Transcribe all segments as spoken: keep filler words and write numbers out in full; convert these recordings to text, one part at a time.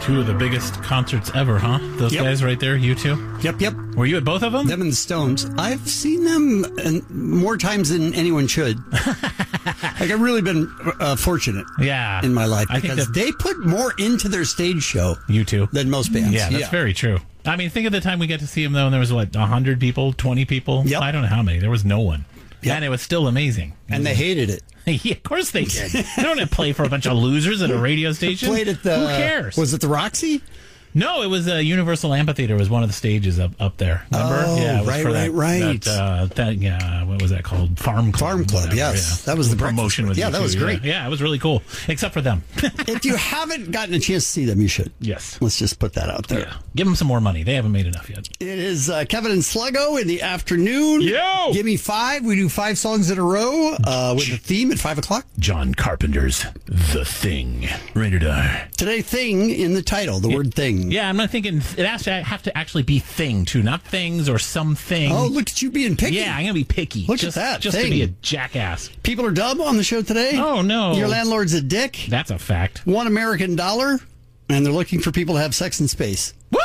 Two of the biggest concerts ever, huh? Those Yep. guys right there, you two? Yep, yep. Were you at both of them? Them and the Stones. I've seen them uh, more times than anyone should. Like, I've really been uh, fortunate Yeah. in my life I think because that- they put more into their stage show You two. than most bands. Yeah, that's very true. I mean, think of the time we got to see him, though, and there was, what, one hundred people, twenty people? Yep. I don't know how many. There was no one. Yep. And it was still amazing. And they hated it. Yeah, of course they did. They don't have to play for a bunch of losers at a radio station. Played at the... Who cares? Was it the Roxy? No, it was uh, Universal Amphitheater was one of the stages up, up there. Remember? Oh, yeah, it was right, for right, that, right. That, uh, that, yeah, what was that called? Farm Club. Farm Club, whatever, yes. yeah. That was the promotion with Yeah, you that two, was yeah. great. Yeah, it was really cool. Except for them. If you haven't gotten a chance to see them, you should. Yes. Let's just put that out there. Yeah. Give them some more money. They haven't made enough yet. It is uh, Kevin and Sluggo in the afternoon. Yo! Give me five. We do five songs in a row uh, with a theme at five o'clock. John Carpenter's The Thing. Rated R. Today, thing in the title, the word thing. Yeah, I'm not thinking it has to have to actually be thing too, not things or something. Oh, look at you being picky. Yeah, I'm gonna be picky. Look at just, that just thing. to be a jackass. People are dumb on the show today. Oh no, Your landlord's a dick. That's a fact. One American dollar, and they're looking for people to have sex in space. Woo!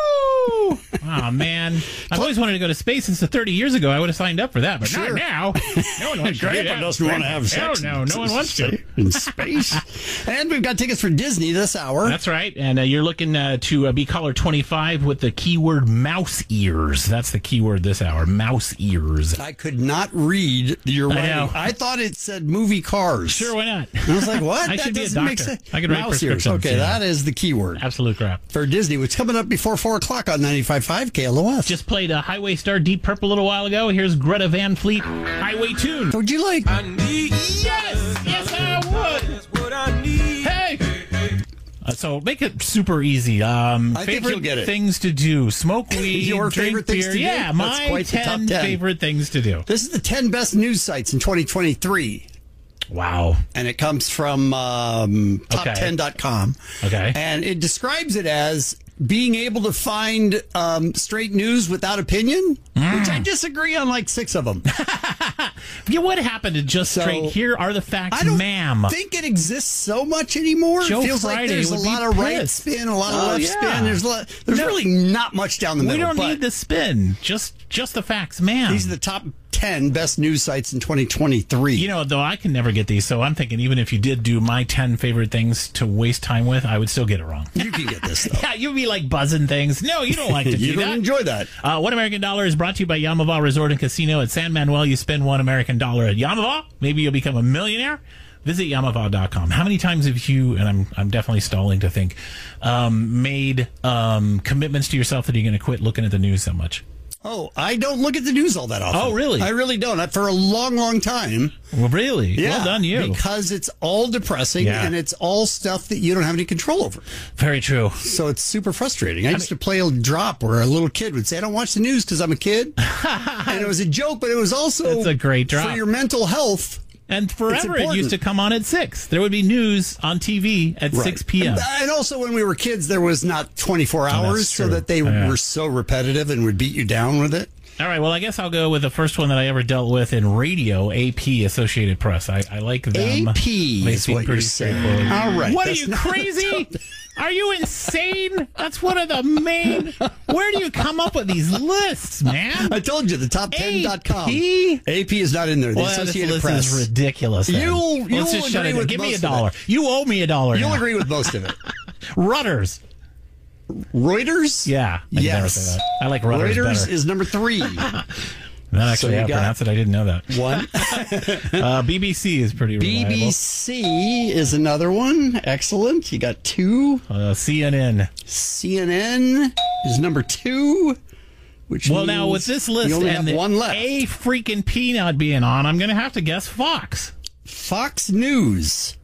Oh man, I've always wanted to go to space since the thirty years ago. I would have signed up for that, but Sure. not now. No one wants to do Grandpa that. doesn't want to have sex. Hell no, no one wants to. in space. And we've got tickets for Disney this hour. That's right, and uh, you're looking uh, to uh, be caller twenty-five with the keyword mouse ears. That's the keyword this hour, mouse ears. I could not read your I writing. know. I thought it said movie cars. Sure, why not? And I was like, what? I that should be a doesn't make doctor. sense. I could write Mouse ears. prescriptions, Okay, yeah. that is the keyword. Absolute crap. For Disney, which is coming up before four o'clock on ninety-five point five K L O S. Just played a Highway Star Deep Purple a little while ago. Here's Greta Van Fleet, Highway Tune. Would you like? Yes, yes, I would. Hey. Uh, so make it super easy. Um, I think favorite you'll get it. things to do: smoke weed, Your drink favorite things beer. to do? Yeah, That's my quite the top ten, ten. favorite things to do. This is the ten best news sites in twenty twenty-three. Wow. And it comes from um, top ten dot com. Okay. And it describes it as being able to find um, straight news without opinion, Mm. which I disagree on like six of them. Yeah, what happened to just So, straight? Here are the facts, I don't ma'am. think it exists so much anymore. Joe it feels like Friday there's a would be lot of right pissed. spin, a lot of Oh, left yeah. spin. There's a lot, there's No. really not much down the we middle. don't but need the spin. Just, just the facts, ma'am. These are the top ten best news sites in twenty twenty-three. You know, though, I can never get these, so I'm thinking even if you did do my ten favorite things to waste time with, I would still get it wrong. You can get this, though. Yeah, you'd be like buzzing things. No, you don't like to do You don't that. enjoy that. Uh, one American Dollar is brought to you by Yamava Resort and Casino at San Manuel. You spend one American dollar at Yamava, maybe you'll become a millionaire. Visit yamava dot com. How many times have you, and I'm I'm definitely stalling to think, um, made um, commitments to yourself that you're going to quit looking at the news so much? Oh, I don't look at the news all that often. Oh, really? I really don't. I- For a long, long time. Well, really? Yeah, Well done, you. Because it's all depressing Yeah. and it's all stuff that you don't have any control over. Very true. So it's super frustrating. I used to play a drop where a little kid would say, I don't watch the news because I'm a kid. And it was a joke, but it was also It's a great drop. for your mental health. And forever it important. used to come on at six. There would be news on T V at six p.m. And, and also when we were kids, there was not twenty-four hours, that's so true. that they Yeah. were so repetitive and would beat you down with it. All right, well, I guess I'll go with the first one that I ever dealt with in radio, A P, Associated Press. I, I like them. A P They is seem what pretty you're saying. straightforward. All right. What are that's you, not- crazy? Are you insane? That's one of the main... Where do you come up with these lists, man? I told you, the top ten dot com. A P? A P is not in there. The Well, this Associated list Press. is ridiculous. then. You'll- Let's you'll just shut agree it down. with Give me a most of dollar. it. You owe me a dollar You'll now. agree with most of it. Rudders. Reuters? Yeah. I can never Yes. say that. I like Rudders Reuters better. is number three. Not actually you how to got- pronounce it. I didn't know that. One. Uh, B B C is pretty reliable. B B C is another one. Excellent. You got two. Uh, C N N. C N N is number two. Which Well, now means with this list you only and have the one left. A freaking P not being on, I'm going to have to guess Fox. Fox News.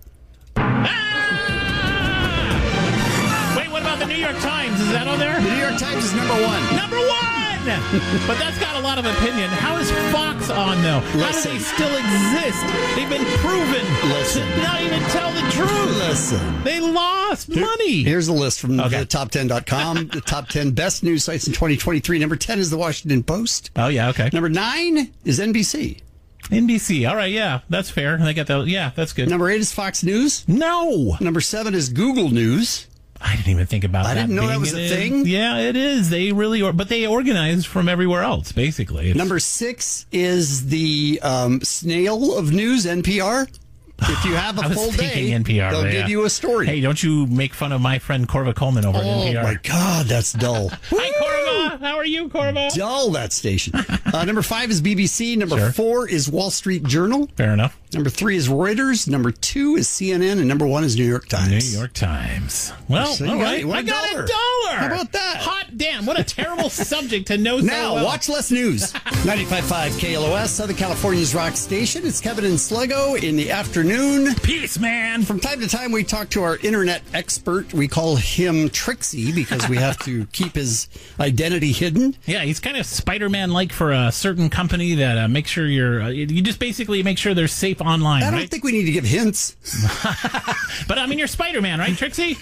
Ah! Wait, what about the New York Times? Is that on there? The New York Times is number one. Number one! But that's got a lot of opinion. How is Fox on, though? How do Listen. they still exist? They've been proven Listen. to not even tell the truth. Listen. They lost money. Here's a list from Okay. the top ten dot com. The top ten best news sites in twenty twenty-three. Number ten is the Washington Post. Oh, yeah, okay. Number nine is N B C. N B C. All right, yeah, that's fair. They got the, yeah, that's good. Number eight is Fox News. No. Number seven is Google News. I didn't even think about I that. didn't know that was a thing. Yeah, it is. They really are, but they organize from everywhere else, basically. It's, Number six is the um, snail of news, N P R. If you have a I was full thinking day, N P R, they'll yeah. give you a story. Hey, don't you make fun of my friend Corva Coleman over at oh, N P R. my God, that's dull. Hi, Corva. How are you, Corva? Dull, that station. Uh, number five is B B C. Number Sure. four is Wall Street Journal. Fair enough. Number three is Reuters. Number two is C N N. And number one is New York Times. New York Times. Well, So you all got- right. you want I a got dollar. a dollar. How about that? Hot damn. What a terrible subject to know so Now, well. watch less news. ninety-five point five K L O S, Southern California's rock station. It's Kevin and Sluggo in the afternoon. Peace, man. From time to time, we talk to our internet expert. We call him Trixie because we have to keep his identity hidden. Yeah, he's kind of Spider-Man-like for a certain company that uh, makes sure you're... Uh, you just basically make sure they're safe online, I don't right? think we need to give hints. But, I mean, you're Spider-Man, right, Trixie?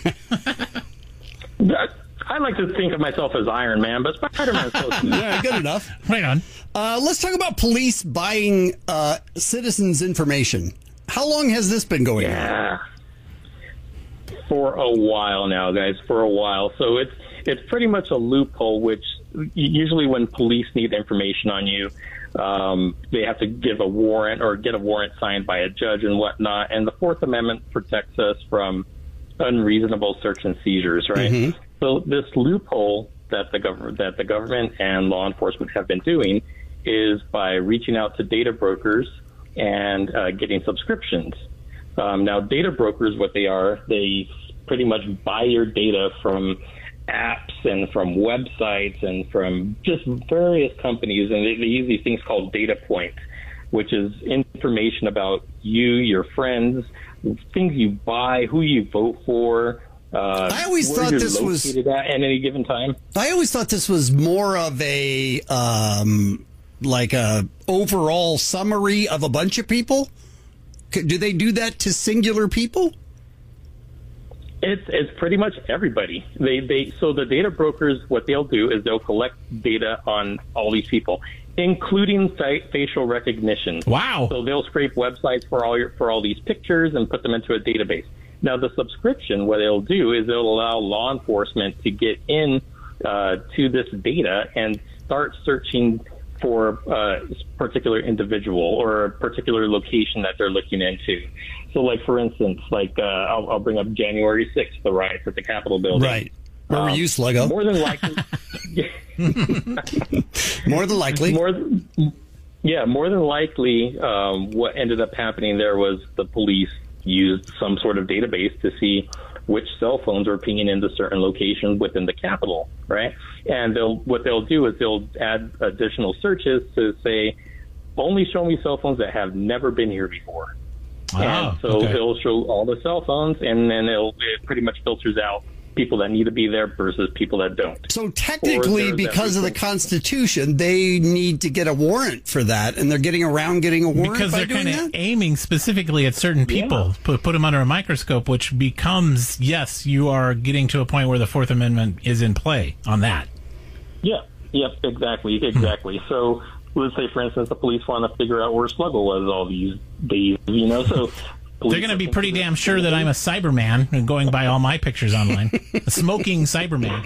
That- I like to think of myself as Iron Man, but Spider-Man is close. Yeah, good enough. Right on. Uh, let's talk about police buying uh, citizens' information. How long has this been going on? Yeah. For a while now, guys, for a while. So it's it's pretty much a loophole, which usually when police need information on you, um, they have to give a warrant or get a warrant signed by a judge and whatnot. And the Fourth Amendment protects us from unreasonable search and seizures, right? Mm-hmm. So this loophole that the government that the government and law enforcement have been doing is by reaching out to data brokers and uh, getting subscriptions. Um, now, data brokers, what they are, they pretty much buy your data from apps and from websites and from just various companies, and they, they use these things called data points, which is information about you, your friends, things you buy, who you vote for. Uh, I always where thought you're this was located at, at any given time. I always thought this was more of a um, like a overall summary of a bunch of people. C- Do they do that to singular people? It's it's pretty much everybody. They they so the data brokers, what they'll do is they'll collect data on all these people, including fa- facial recognition. Wow! So they'll scrape websites for all your for all these pictures and put them into a database. Now the subscription, what they'll do is they'll allow law enforcement to get in uh, to this data and start searching for a particular individual or a particular location that they're looking into. So, like, for instance, like uh, I'll, I'll bring up January sixth, the riots at the Capitol building. Right. Where were Um, you, Sluggo? More than likely. More than likely. More than, yeah, more than likely, um, what ended up happening there was the police used some sort of database to see which cell phones were pinging into certain locations within the Capitol, right? And they'll what they'll do is they'll add additional searches to say, only show me cell phones that have never been here before. Wow, and so okay. it'll show all the cell phones, and then it'll, it pretty much filters out people that need to be there versus people that don't. So technically, Or there's because of the that- Constitution, they need to get a warrant for that, and they're getting around getting a warrant Because by they're doing kind of that? aiming specifically at certain people, Yeah. put, put them under a microscope, which becomes, yes, you are getting to a point where the Fourth Amendment is in play on that. Yeah, yep, exactly, exactly. So let's say, for instance, the police want to figure out where Sluggo was all these days, you know, so... They're going to be pretty damn sure that I'm a Cyberman and going by all my pictures online. A smoking Cyberman.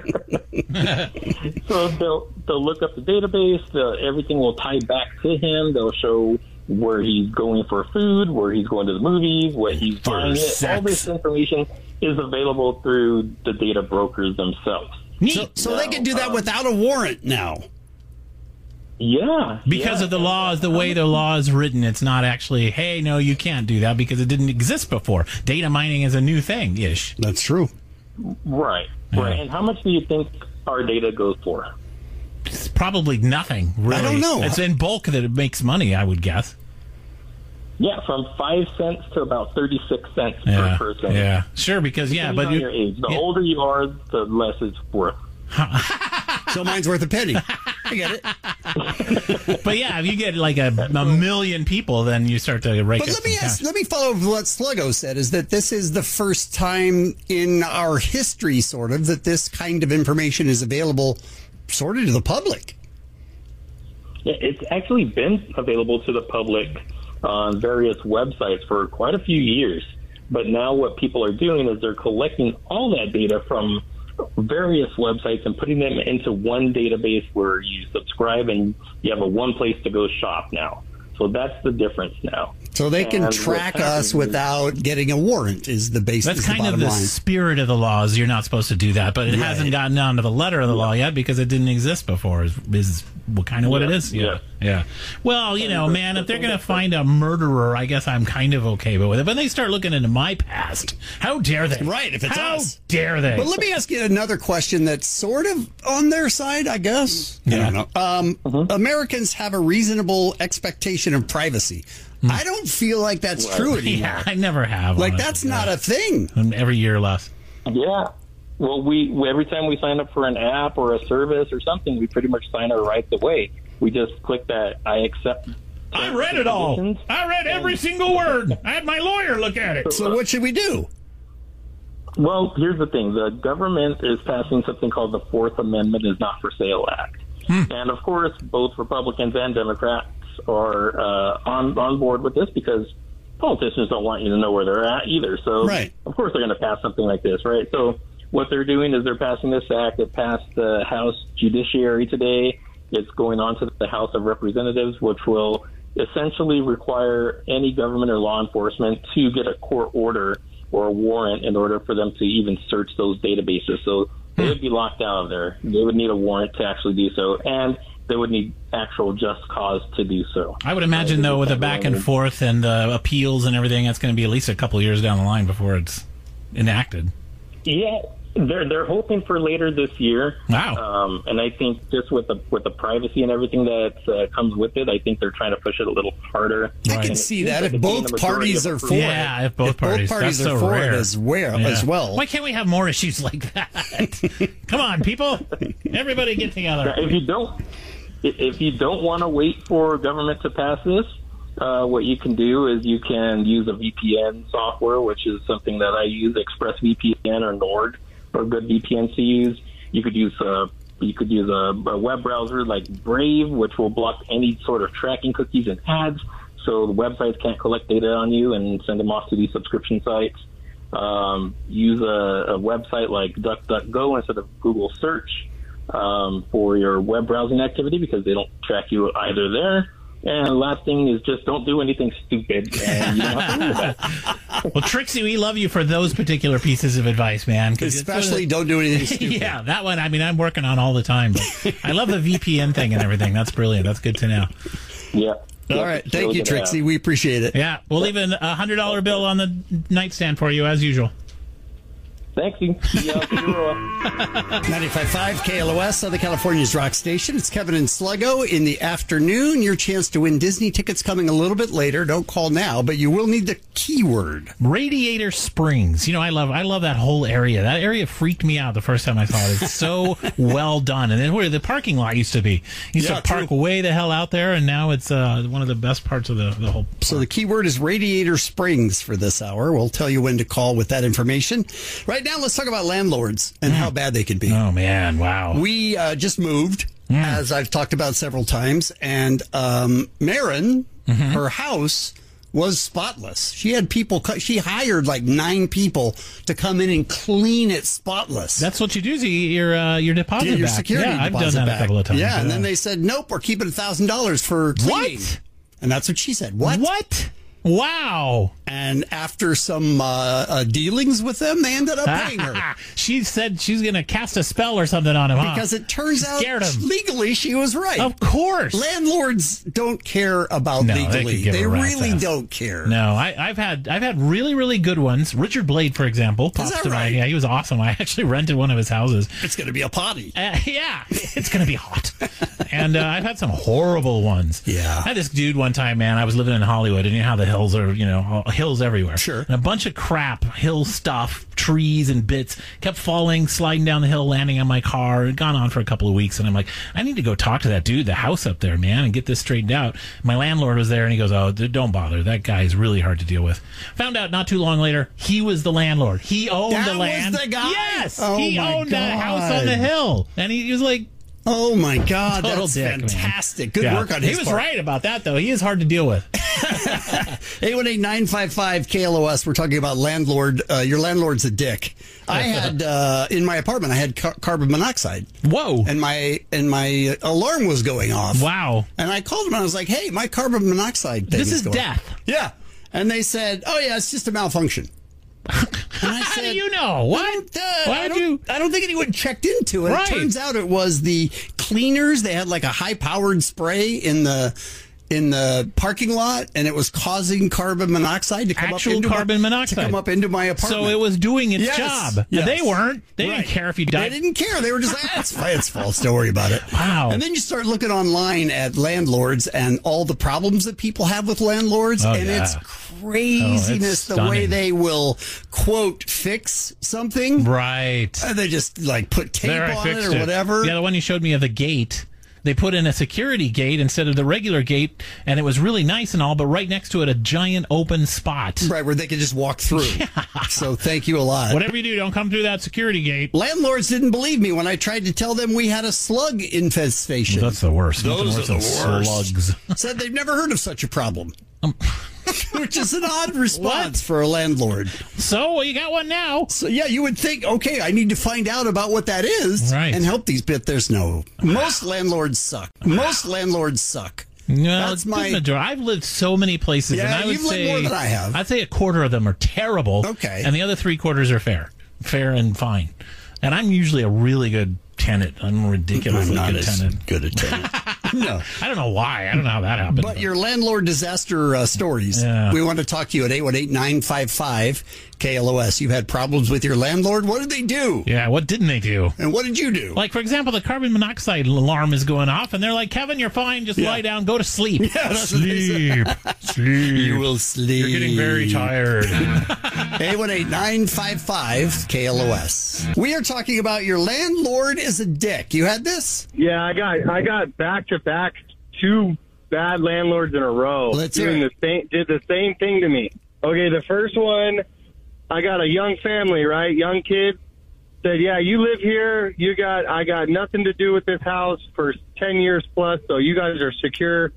So they'll, they'll look up the database, the, everything will tie back to him, they'll show where he's going for food, where he's going to the movies, what he's For buying. It. All sex. this information is available through the data brokers themselves. Neat. So, so they No, can do that um, without a warrant now. Yeah. Because yeah. of the laws, the way the law is written, it's not actually, hey, no, you can't do that because it didn't exist before. Data mining is a new thing, ish. That's true. Right, right. And how much do you think our data goes for? It's probably nothing, really. I don't know. It's in bulk that it makes money, I would guess. Yeah, from five cents to about thirty-six cents Yeah, per person. yeah. Sure, because, yeah, Depending but on you, your age. The yeah. older you are, the less it's worth. So mine's worth a penny. I get it. But yeah, if you get like a, a million people, then you start to rake But up let me some ask, cash. let me follow up what Sluggo said, is that this is the first time in our history, sort of, that this kind of information is available sort of to the public. Yeah, it's actually been available to the public on various websites for quite a few years. But now what people are doing is they're collecting all that data from various websites and putting them into one database where you subscribe and you have a one place to go shop now. So that's the difference now. So they can And track what's us happening- without getting a warrant is the base. That's is the kind of bottom the line. spirit of the law is you're not supposed to do that, but it Right. hasn't gotten down to the letter of the law yet because it didn't exist before. Is, is what kind of what Yeah, it is? yeah. yeah. Well, you know, man, if they're going to find a murderer, I guess I'm kind of okay with it. But they start looking into my past. How dare they? Right, if it's How us. dare they? But let me ask you another question that's sort of on their side, I guess. I Yeah. don't know. Um, Mm-hmm. Americans have a reasonable expectation of privacy. I don't feel like that's true anymore. yeah, I never have. Like, honestly. that's not a thing. And every year less. Yeah. Well, we every time we sign up for an app or a service or something, we pretty much sign our rights away. We just click that I accept. I read it all. I read every single word. I had my lawyer look at it. So what should we do? Well, here's the thing. The government is passing something called the Fourth Amendment is Not for Sale Act. And, of course, both Republicans and Democrats are uh, on, on board with this because politicians don't want you to know where they're at either. So, Right. of course, they're going to pass something like this, right? So what they're doing is they're passing this act. It passed the House Judiciary today. It's going on to the House of Representatives, which will essentially require any government or law enforcement to get a court order or a warrant in order for them to even search those databases. So they would be locked out of there. They would need a warrant to actually do so, and they would need actual just cause to do so. I would imagine, though, with the back and forth and the appeals and everything, that's going to be at least a couple years down the line before it's enacted. Yeah, they're they're hoping for later this year. Wow. Um, and I think just with the with the privacy and everything that uh, comes with it, I think they're trying to push it a little harder. I Right. can see seems that like if it's getting both the majority parties of are for approval. it. Yeah, if both parties. parties That's are so for rare. it as well. Yeah. As well. Why can't we have more issues like that? Come on, people. Everybody get together. If you don't, if you don't want to wait for government to pass this, uh, what you can do is you can use a V P N software, which is something that I use. ExpressVPN or Nord are good V P Ns to use. You could use a you could use a, a web browser like Brave, which will block any sort of tracking cookies and ads, so the websites can't collect data on you and send them off to these subscription sites. Um, use a, a website like DuckDuckGo instead of Google Search um, for your web browsing activity because they don't track you either there. And the last thing is just don't do anything stupid. And you don't have to do that. Well, Trixie, we love you for those particular pieces of advice, man. 'cause it's sort of- Especially don't do anything stupid. yeah, that one, I mean, I'm working on all the time. But I love the V P N thing and everything. That's brilliant. That's good to know. Yeah. All Yeah, right. it's Thank really you, good to have. Trixie. We appreciate it. Yeah, we'll leave a one hundred dollar bill on the nightstand for you, as usual. Thank you. See y'all tomorrow. ninety-five point five K L O S, Southern California's rock station. It's Kevin and Sluggo in the afternoon. Your chance to win Disney tickets coming a little bit later. Don't call now, but you will need the keyword. Radiator Springs. You know, I love I love that whole area. That area freaked me out the first time I saw it. It's so well done. And then where the parking lot used to be. Used Yeah, to park true. way the hell out there, and now it's uh, one of the best parts of the, the whole So the keyword is Radiator Springs for this hour. We'll tell you when to call with that information. Right now, let's talk about landlords and how bad they can be. Oh, man. Wow. We uh, just moved, as I've talked about several times, and um, Marin, her house was spotless. She had people, co- she hired like nine people to come in and clean it spotless. That's what you do. So you get your, uh, your deposit Get your back. security yeah, I've done deposit that back. a couple of times. Yeah, and then they said, nope, we're keeping one thousand dollars for cleaning. What? And that's what she said. What? What? Wow. And after some uh, uh, dealings with them, they ended up paying her. She said she's going to cast a spell or something on him, huh? Because it turns out Scared him. legally she was right. Of course. Landlords don't care about No, they legally. could give They, a rat's really ass. don't care. No, I, I've had I've had really really good ones. Richard Blade, for example, pops that to right? mind. Yeah, he was awesome. I actually rented one of his houses. It's going to be a potty. Uh, yeah, it's gonna be hot. And uh, I've had some horrible ones. Yeah. I had this dude one time, man. I was living in Hollywood, and you know how the hills are, you know, all- hills everywhere. Sure. And a bunch of crap, hill stuff, trees and bits kept falling, sliding down the hill, landing on my car. It had gone on for a couple of weeks, and I'm like, I need to go talk to that dude, the house up there, man, and get this straightened out. My landlord was there, and he goes, "Oh, d- don't bother. That guy is really hard to deal with." Found out not too long later, he was the landlord. He owned That the was land. the guy? Yes, Oh, he my owned that God. house on the hill, and he, he was like, Oh, my God. Total That's dick, man. fantastic. Good Yeah. work on his He was part. right about that, though. He is hard to deal with. eight one eight, nine five five, K L O S. We're talking about landlord. Uh, your landlord's a dick. I had, uh, in my apartment, I had car- carbon monoxide. Whoa. And my and my alarm was going off. Wow. And I called them and I was like, hey, my carbon monoxide thing This is going death. Yeah. And they said, oh, yeah, it's just a malfunction. And I How said, do you know? What? I don't, uh, Why I, would don't, you? I don't think anyone checked into it. Right. It turns out it was the cleaners. They had like a high-powered spray in the in the parking lot, and it was causing carbon monoxide to come Actual up into carbon my, monoxide. to come up into my apartment. So it was doing its Yes, job. yes. They weren't. They Right. didn't care if you They died. didn't care. They were just like, ah, it's fine. It's false. Don't worry about it. Wow. And then you start looking online at landlords and all the problems that people have with landlords, Oh, and yeah. it's craziness the way stunning. they will quote fix something. Right. And they just like put tape There, I on fixed it or it. whatever. Yeah, the one you showed me of the gate. They put in a security gate instead of the regular gate, and it was really nice and all, but right next to it, a giant open spot. Right, where they could just walk through. So thank you a lot. Whatever you do, don't come through that security gate. Landlords didn't believe me when I tried to tell them we had a slug infestation. That's the worst. Those Nothing are worse the than worst. slugs. Said they've never heard of such a problem. Um, Which is an odd response What? for a landlord. So, well, you got one now. So, yeah, you would think, okay, I need to find out about what that is Right. and help these bit. There's no. Most landlords suck. Most landlords suck. No, That's good my- majority. I've lived so many places, Yeah, and I would you've lived say more than I have. I'd say a quarter of them are terrible. Okay. and the other three quarters are fair, fair and fine. And I'm usually a really good tenant. I'm a ridiculously I'm not good as tenant. good a tenant. No. I don't know why. I don't know how that happened. But your landlord disaster uh, stories, Yeah. we want to talk to you at eight one eight, nine five five, K L O S. You've had problems with your landlord. What did they do? yeah, what didn't they do? And what did you do? Like, for example, the carbon monoxide alarm is going off, and they're like, Kevin, you're fine. Just Yeah. lie down. Go to sleep. Yeah, that's what they sleep. sleep. You will sleep. You're getting very tired. eight one eight, nine five five, K L O S. We are talking about your landlord is a dick. You had this? Yeah, I got I got back to back two bad landlords in a row Let's hear doing it. the same did the same thing to me. Okay, the first one, I got a young family, right? Young kid said, "Yeah, you live here. You got I got nothing to do with this house for ten years plus, so you guys are secure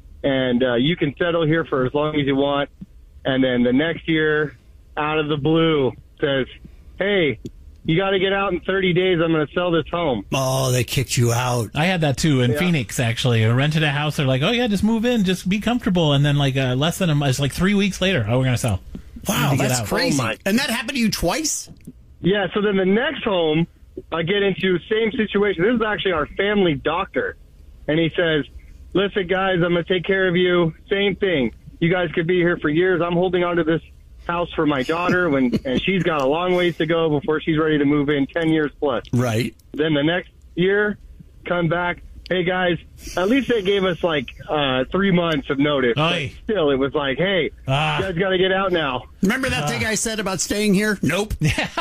and uh, you can settle here for as long as you want." And then the next year, out of the blue, says, "Hey, you got to get out in thirty days. I'm going to sell this home." Oh, they kicked you out. I had that too in Yeah. Phoenix. Actually, I rented a house. They're like, "Oh yeah, just move in, just be comfortable." And then like uh, less than a month, it's like three weeks later, oh, we're gonna sell. Wow, Need to get that's out. crazy. Oh, my. And that happened to you twice? Yeah, so then the next home, I get into same situation. This is actually our family doctor. And he says, "Listen, guys, I'm going to take care of you. Same thing. You guys could be here for years. I'm holding on to this house for my daughter, when and she's got a long ways to go before she's ready to move in, ten years plus." Right. Then the next year, come back. "Hey, guys," at least they gave us like uh, three months of notice. But Aye. still, it was like, "Hey, Ah. you guys got to get out now." Remember that thing I said about staying here? Nope.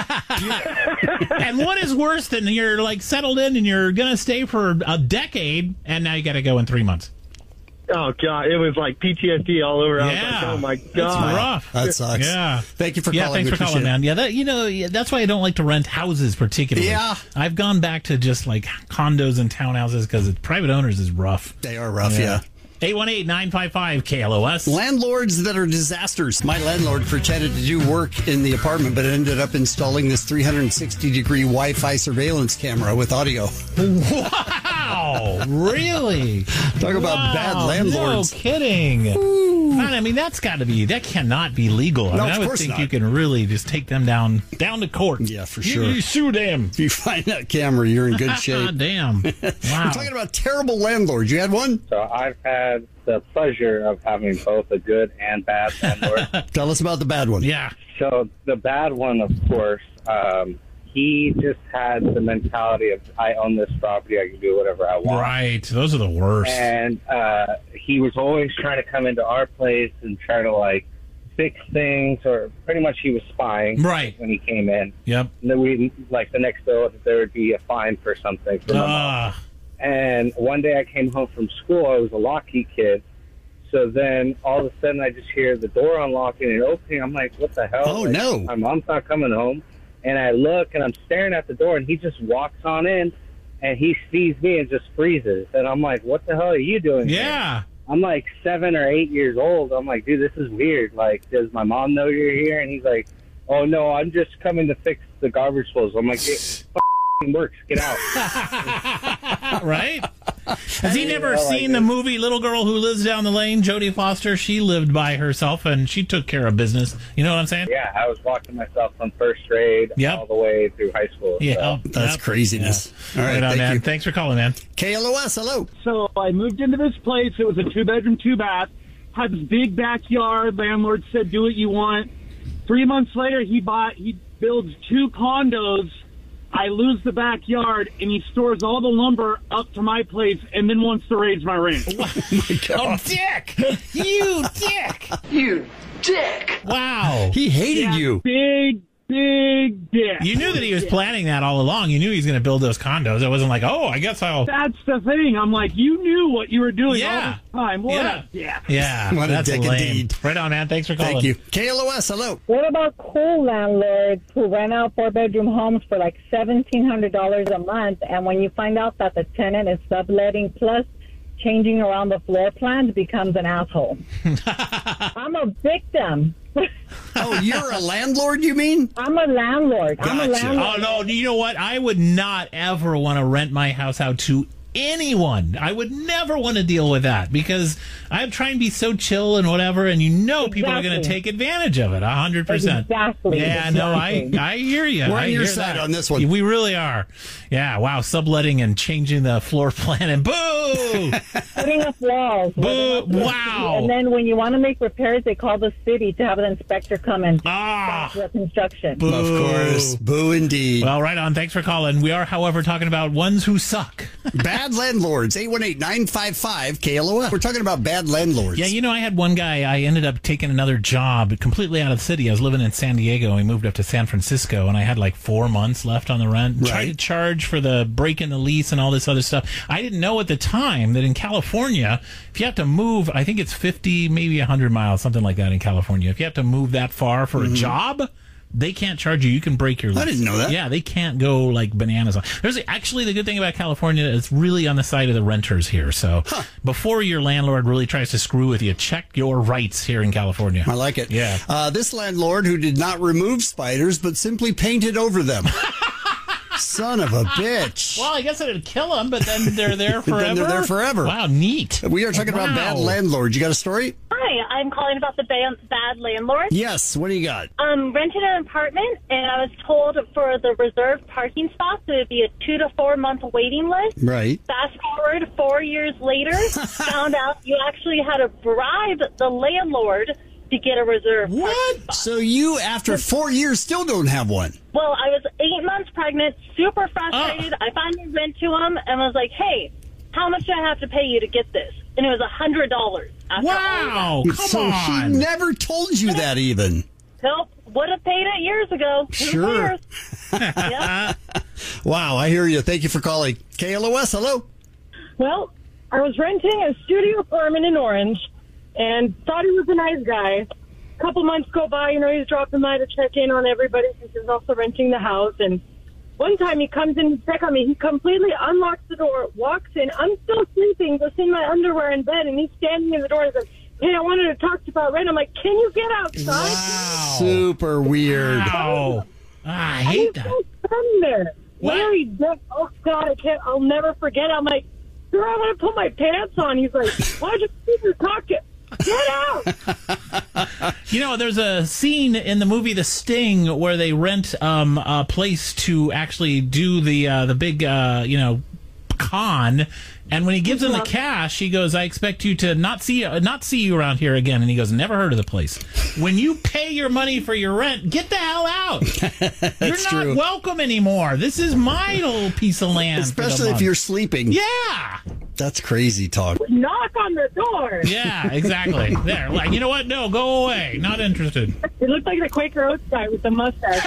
And what is worse than you're like settled in and you're gonna stay for a decade, and now you got to go in three months? Oh, God, it was like P T S D all over. I was Yeah. like, oh, my That's God. rough. That sucks. Yeah. Thank you for yeah, calling. thanks We for calling, appreciate it. man. Yeah, that you know yeah, that's why I don't like to rent houses particularly. Yeah. I've gone back to just like condos and townhouses because private owners is rough. They are rough, yeah. eight one eight, nine five five, K L O S. Landlords that are disasters. My landlord pretended to do work in the apartment, but ended up installing this three hundred sixty degree Wi-Fi surveillance camera with audio. Wow, really? Talk about Wow, bad landlords. No kidding. Man, I mean, that's got to be, that cannot be legal. I No, mean, of I would course think not. you can really just take them down down to court. Yeah, for You- sure. You, sue them. If you find that camera, you're in good shape. God damn. Wow. We're talking about terrible landlords. You had one? So I've had the pleasure of having both a good and bad landlord. Tell us about the bad one. Yeah. So the bad one, of course, um, he just had the mentality of, I own this property, I can do whatever I want. Right. Those are the worst. And uh, he was always trying to come into our place and try to, like, fix things, or pretty much he was spying Right. when he came in. Yep. And then we, like, the next day, there would be a fine for something. For my mom. Ah. And one day I came home from school. I was a Lockheed kid. So then all of a sudden I just hear the door unlocking and opening. I'm like, what the hell? Oh, Like, no. My mom's not coming home. And I look and I'm staring at the door and he just walks on in and he sees me and just freezes. And I'm like, what the hell are you doing here? Yeah. I'm like seven or eight years old. I'm like, dude, this is weird. Like, does my mom know you're here? And he's like, oh, no, I'm just coming to fix the garbage disposal. I'm like, it f***ing works. Get out. Right? Has he never know, seen the movie Little Girl Who Lives Down the Lane? Jodie Foster, she lived by herself and she took care of business. You know what I'm saying? Yeah, I was watching myself from first grade Yep. all the way through high school. Yeah. So. That's Yep. craziness. Yeah. All right, Right on, thank man. you. Thanks for calling, man. K L O S, hello. So I moved into this place. It was a two-bedroom, two-bath. Had this big backyard. Landlord said, do what you want. Three months later, he bought, he builds two condos. I lose the backyard, and he stores all the lumber up to my place and then wants to raise my rent. Oh, dick! You dick! You dick! Wow. He hated Yeah, you. Big, big dick. You knew that he was planning that all along. You knew he was going to build those condos. It wasn't like, oh, I guess I'll... That's the thing. I'm like, you knew what you were doing Yeah. all this time. What Yeah. a dick. Yeah, What a that's dick lame. indeed. Right on, man. Thanks for calling. Thank you. K L O S, hello. What about cool landlords who rent out four-bedroom homes for like seventeen hundred dollars a month, and when you find out that the tenant is subletting plus changing around the floor plans, becomes an asshole? I'm a victim. Oh, you're a landlord, you mean? I'm a landlord. I'm a Gotcha. landlord. Oh, no, you know what? I would not ever want to rent my house out to anyone. I would never want to deal with that because I'm trying to be so chill and whatever, and you know people are going to Exactly. take advantage of it, one hundred percent. Exactly. Yeah, no, I, Exactly. I hear you. We're on I your hear side that. on this one. We really are. Yeah, wow, subletting and changing the floor plan and boo! Putting up walls. Boo! Wow. And then when you want to make repairs, they call the city to have an inspector come and Ah! stop the construction. Boo. Of course. Boo indeed. Well, right on. Thanks for calling. We are, however, talking about ones who suck. Bad landlords. eight one eight, nine five five, K L O S. We're talking about bad landlords. Yeah, you know, I had one guy, I ended up taking another job completely out of the city. I was living in San Diego. We moved up to San Francisco, and I had like four months left on the rent. Right. Tried to charge for the break in the lease and all this other stuff. I didn't know at the time that in California, if you have to move, I think it's fifty, maybe one hundred miles, something like that in California. If you have to move that far for a job, they can't charge you. You can break your lease. I didn't know that. Yeah, they can't go like bananas on. There's actually the good thing about California is it's really on the side of the renters here. So before your landlord really tries to screw with you, check your rights here in California. I like it. Yeah. Uh, this landlord who did not remove spiders, but simply painted over them. Son of a bitch. Well, I guess it'd kill them, but then they're there forever. Then they're there forever. Wow, neat. We are talking about Wow. bad landlords. You got a story? Hi, I'm calling about the ba- bad landlord. Yes. What do you got? Um, rented an apartment, and I was told for the reserved parking spots it would be a two to four month waiting list. Right. Fast forward four years later, found out you actually had to bribe the landlord to get a reserved parking What? spot. So you, after four years, still don't have one? Well, I was eight months pregnant, super frustrated. I finally went to him and was like, "Hey, how much do I have to pay you to get this?" And it was a hundred dollars. Wow, come so on. he never told you that even. Nope, would have paid it years ago. Who Sure. cares? Yep. Wow, I hear you. Thank you for calling. K L O S, hello. Well, I was renting a studio apartment in Orange and thought he was a nice guy. A couple months go by, you know, he's dropping by to check in on everybody since he's also renting the house. And one time he comes in to check on me. He completely unlocks the door, walks in. I'm still sleeping, just in my underwear in bed, and he's standing in the door and says, "Hey, I wanted to talk to you about rent." I'm like, "Can you get outside?" Wow. Super weird. Wow. Ah, I hate that. He's standing there. What? Larry, Dick, oh, God, I can't, I'll never forget. I'm like, "Girl, I want to put my pants on." He's like, "Why'd you keep your talking? Get out!" You know, there's a scene in the movie The Sting where they rent um, a place to actually do the uh, the big, uh, you know, con. And when he gives him the cash, he goes, "I expect you to not see uh, not see you around here again." And he goes, "Never heard of the place." When you pay your money for your rent, get the hell out. You're not true. welcome anymore. This is my little piece of land. for the Especially if month. you're sleeping. Yeah. That's crazy talk. Knock on the door. Yeah, exactly. There. Like, you know what? No, go away. Not interested. It looked like the Quaker Oats guy with the mustache.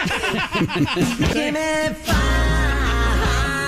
Give me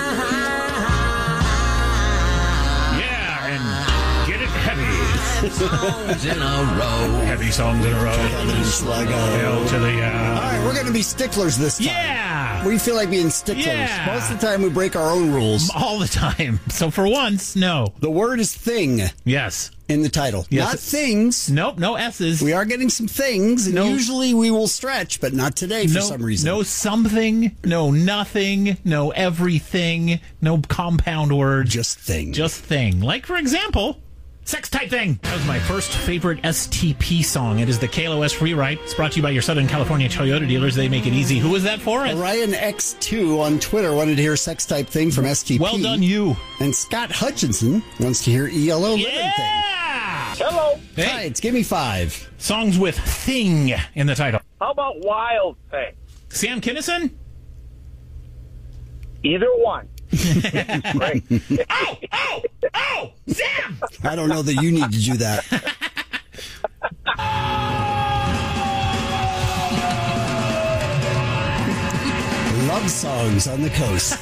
Yeah, and get it heavy. songs in a row. Heavy songs in a row. Sluggo. Hell to the, All uh... right, we're going to be sticklers this time. Yeah! We feel like being sticklers. Yeah. Most of the time, we break our own rules. All the time. So for once, no. The word is thing Yes. in the title. Yes. Not things. Nope, no S's. We are getting some things, and No. usually we will stretch, but not today for no, some reason. No something, no nothing, no everything, no compound words. Just thing. Just thing. Like, for example, sex type thing. That was my first favorite S T P song. It is the K L O S Free Ride. It's brought to you by your Southern California Toyota dealers. They make it easy. Who was that for? Ryan X two on Twitter wanted to hear sex type thing from S T P. Well done, you. And Scott Hutchinson wants to hear E L O living thing. Yeah! Hello. Hey, Hi, it's Gimme Five. songs with thing in the title. How about Wild Thing? Sam Kinison? Either one. Great. Oh, oh, oh, Sam! I don't know that you need to do that. Love songs on the coast.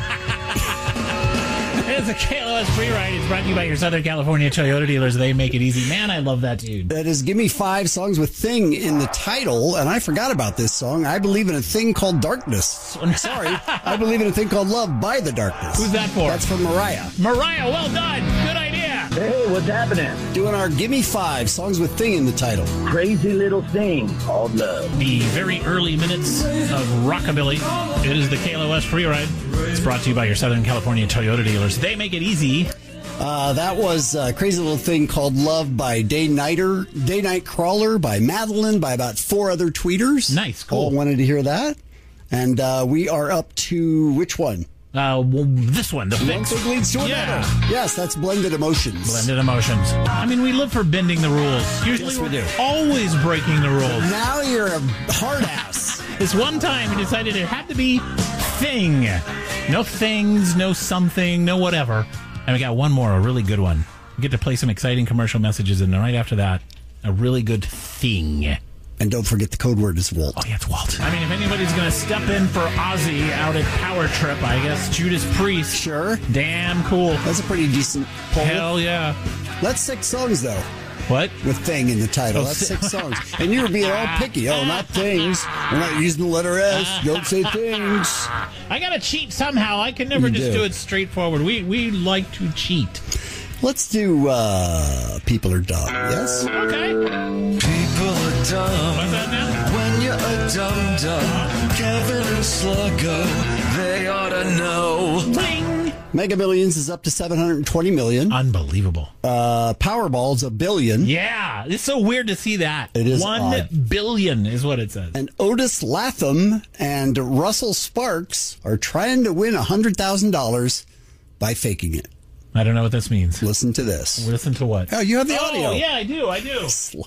It's a K L O S Free Ride. It's brought to you by your Southern California Toyota dealers. They make it easy. Man, I love that dude. That is Gimme Five songs with thing in the title, and I forgot about this song. I believe in a thing called darkness. Sorry, I believe in a thing called love by the darkness. Who's that for? That's from Mariah. Mariah, well done. Good idea. Hey, what's happening? Doing our Gimme Five songs with thing in the title. Crazy little thing called love. The very early minutes of rockabilly. It is the K L O S Free Ride. It's brought to you by your Southern California Toyota dealers. They make it easy. Uh, that was a crazy little thing called Love by Day Nighter, Day Night Crawler by Madeline, by about four other tweeters. Nice, cool. All wanted to hear that. And uh, we are up to which one? Uh, well, this one, the One fix. thing leads to Yeah. another. Yes, that's Blended Emotions. Blended emotions. I mean, we live for bending the rules. Usually Yes, we we're do. always breaking the rules. Now you're a hard ass. This one time we decided it had to be thing. No things, no something, no whatever. And we got one more, a really good one. We get to play some exciting commercial messages, and right after that, a really good thing. And don't forget the code word is Walt. Oh, yeah, it's Walt. I mean, if anybody's going to step in for Ozzy out at Power Trip, I guess Judas Priest. Sure. Damn cool. That's a pretty decent poll. Hell yeah. That's six songs, though, What? with thing in the title. Oh, That's si- six songs. And you were being all picky. Oh, not things. We're not using the letter S. Don't say things. I got to cheat somehow. I can never You just do. do it straightforward. We we like to cheat. Let's do uh, People Are Dumb, yes? Okay. People are dumb. What's that now? When you're a dum-dum, Kevin and Sluggo, they ought to know. Bling. Mega Millions is up to seven hundred twenty million. Unbelievable. Uh, Powerball's a billion. Yeah, it's so weird to see that. It is One odd. billion is what it says. And Otis Latham and Russell Sparks are trying to win one hundred thousand dollars by faking it. I don't know what this means. Listen to this. Listen to what? Oh, you have the Oh, audio. yeah, I do. I do.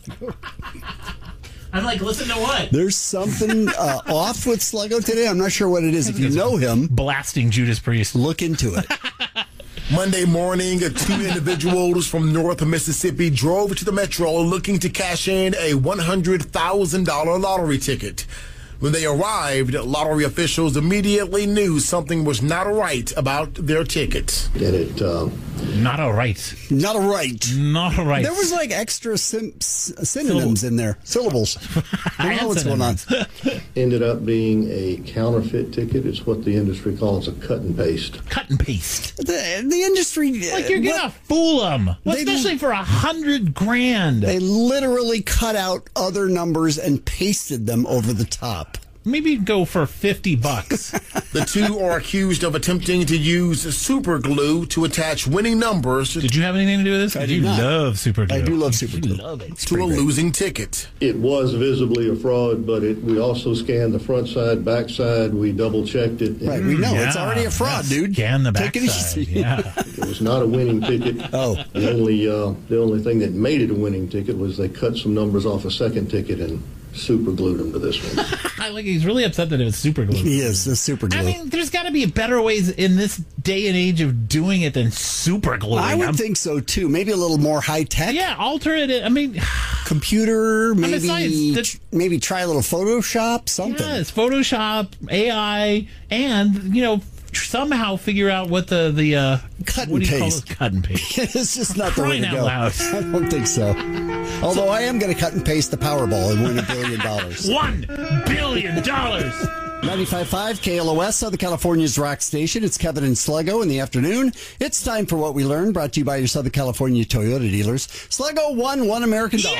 I'm like, listen to what? There's something uh, off with Sluggo today. I'm not sure what it is. If you know him, Blasting Judas Priest. look into it. Monday morning, two individuals from North Mississippi drove to the metro looking to cash in a one hundred thousand dollars lottery ticket. When they arrived, lottery officials immediately knew something was not right about their ticket. And it, uh, Not all right. Not a right. Not all right. There was like extra sim- s- synonyms in there, syllables. I don't know what's going on. ended up being a counterfeit ticket. It's what the industry calls a cut and paste. Cut and paste. The, the industry, Like you're what- gonna fool them, well, They- especially for a hundred grand. They literally cut out other numbers and pasted them over the top. Maybe go for fifty bucks. The two are accused of attempting to use super glue to attach winning numbers Did you have anything to do with this? I 'Cause do you not. love super glue. I do love super glue. love it. to a losing ticket. It was visibly a fraud, but it, we also scanned the front side, back side. We double checked it. Right, we know it's Yeah, already a fraud, yeah, dude. Scan the Take it backside. easy. Yeah. It was not a winning ticket. Oh. The only uh, the only thing that made it a winning ticket was they cut some numbers off a second ticket and super glued them to this one. I like. He's really upset that it was super glue. He is, the super glue. I mean, there's got to be better ways in this day and age of doing it than super gluing. I would I'm- think so too. Maybe a little more high tech. Yeah, alter it. I mean, Computer, maybe besides, the- maybe try a little Photoshop, something. yes, Photoshop, A I, and you know, somehow figure out what the the uh, cut what and do you paste. Call it? Cut and paste. It's just not the way Crying to out go. loud. I don't think so. Although I am going to cut and paste the Powerball and win a billion dollars. One billion dollars. ninety-five point five K L O S, Southern California's rock station. It's Kevin and Sluggo in the afternoon. It's time for What We Learned, brought to you by your Southern California Toyota dealers. Sluggo won one American dollar.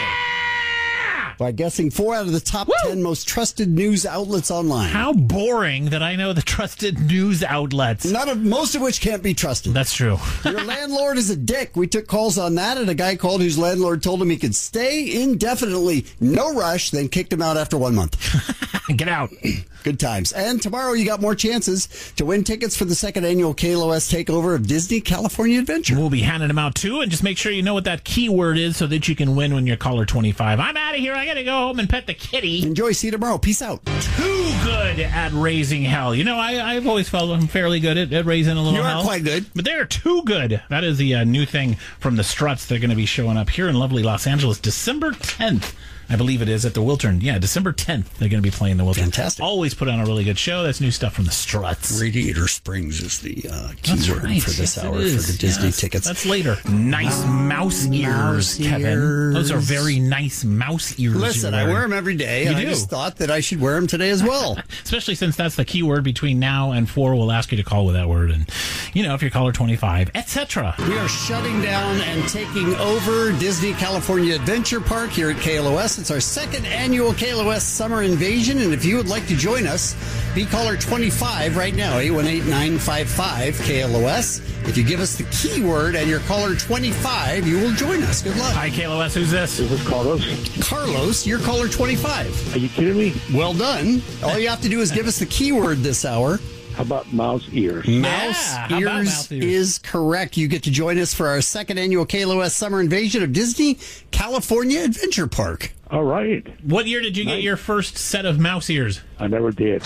Yeah! By guessing four out of the top Woo! ten most trusted news outlets online. How boring that I know the trusted news outlets. None of most of which can't be trusted. That's true. Your landlord is a dick. We took calls on that, and a guy called whose landlord told him he could stay indefinitely, no rush, then kicked him out after one month. Get out. Good times. And tomorrow you got more chances to win tickets for the second annual K L O S takeover of Disney California Adventure. We'll be handing them out too, and just make sure you know what that keyword is so that you can win when you're caller twenty-five. I'm out of here. I got to go home and pet the kitty. Enjoy. See you tomorrow. Peace out. Too good at raising hell. You know, I, I've always felt I'm fairly good at, at raising a little You are hell. quite good. But they're too good. That is the uh, new thing from the Struts. They're going to be showing up here in lovely Los Angeles December tenth. I believe it is at the Wiltern. Yeah, December tenth, they're going to be playing the Wiltern. Fantastic. Always put on a really good show. That's new stuff from the Struts. Radiator Springs is the uh, That's keyword right. for this Yes, hour it is. for the Disney Yes. tickets. That's later. Nice mouse ears, Mouse Kevin. ears. Those are very nice mouse ears. Listen, you're I wearing. wear them every day, You and do. I just thought that I should wear them today as well. Especially since that's the keyword between now and four. We'll ask you to call with that word. And, you know, if you're caller twenty-five, et cetera. We are shutting down and taking over Disney California Adventure Park here at K L O S. It's our second annual K L O S Summer Invasion, and if you would like to join us, be caller twenty-five right now, eight one eight, nine five five, K L O S. If you give us the keyword and you're caller twenty-five, you will join us. Good luck. Hi, K L O S. Who's this? Is this Carlos? Carlos, you're caller twenty-five. Are you kidding me? Well done. All you have to do is give us the keyword this hour. How about mouse ears? Mouse, Yeah, how ears about mouse ears? is correct. You get to join us for our second annual K L O S Summer Invasion of Disney California Adventure Park. All right. What year did you get your first set of mouse ears? I never did.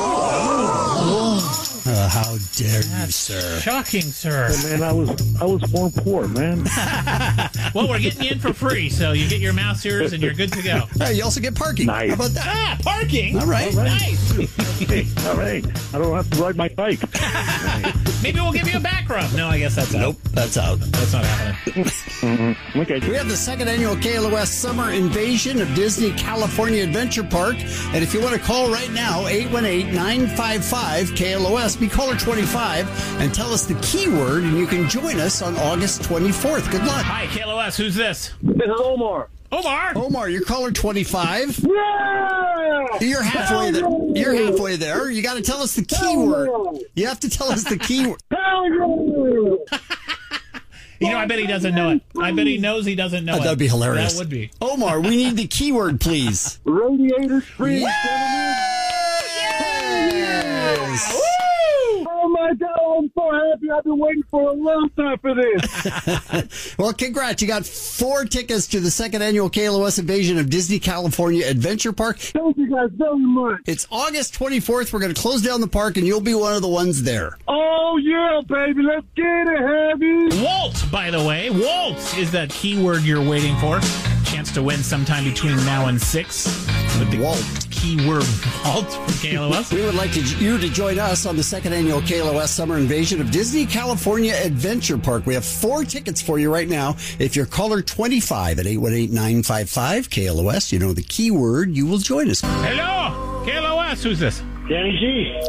Uh, how dare you, sir? Shocking, sir. Hey, man, I was I was born poor, man. Well, we're getting you in for free, so you get your mouse ears and you're good to go. Hey, you also get parking. Nice. How about that? Ah, parking. All right. All right. Nice. Okay, all right. I don't have to ride my bike. Maybe we'll give you a back rub. No, I guess that's out. Nope, that's out. That's not happening. Okay. We have the second annual K L O S Summer Invasion of Disney California Adventure Park. And if you want to call right now, eight one eight, nine five five, K L O S, be caller twenty-five, and tell us the keyword, and you can join us on August twenty-fourth. Good luck. Hi, K L O S. Who's this? This is Omar. Omar. Omar, you're caller twenty-five. Yeah! You're halfway there. You're halfway there. You got to tell us the keyword. You have to tell us the keyword. You know, I bet he doesn't know it. I bet he knows he doesn't know it. That'd be hilarious. That would be. Omar, we need the keyword, please. Radiator Springs. Yes. Oh my God, I'm so happy. I've been waiting for a long time for this. Well, congrats. You got four tickets to the second annual K L O S Invasion of Disney California Adventure Park. Thank you guys very much. It's August twenty-fourth. We're going to close down the park, and you'll be one of the ones there. Oh yeah, baby. Let's get it, Heavy. Walt, by the way. Walt is that keyword you're waiting for. Chance to win sometime between now and six with the Walt. keyword Walt from K L O S. We would like to, you to join us on the second annual K L O S Summer Invasion of Disney California Adventure Park. We have four tickets for you right now. If you're caller twenty-five at eight one eight, nine five five, K L O S, you know the keyword, you will join us. Hello, K L O S. Who's this? Danny G.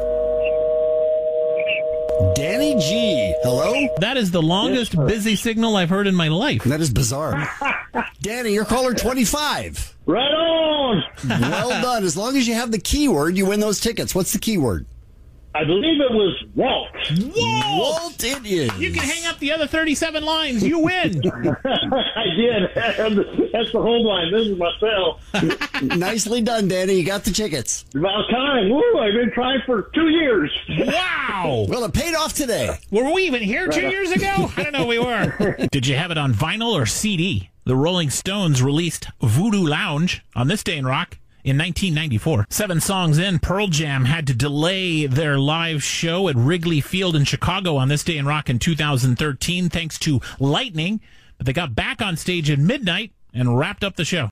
Danny G. Hello? That is the longest Yes, sir. busy signal I've heard in my life. That is bizarre. Danny, you're caller twenty-five. Right on. Well done. As long as you have the keyword, you win those tickets. What's the keyword? I believe it was Walt. Walt! Walt it is. You can hang up the other thirty-seven lines. You win. I did. That's the home line. This is my cell. Nicely done, Danny. You got the tickets. About time. Woo, I've been trying for two years. Wow. Well, it paid off today. Were we even here two years ago? I don't know we were. Did you have it on vinyl or C D? The Rolling Stones released Voodoo Lounge on This Day in Rock in nineteen ninety-four. Seven songs in, Pearl Jam had to delay their live show at Wrigley Field in Chicago on This Day in Rock in two thousand thirteen thanks to lightning. But they got back on stage at midnight and wrapped up the show.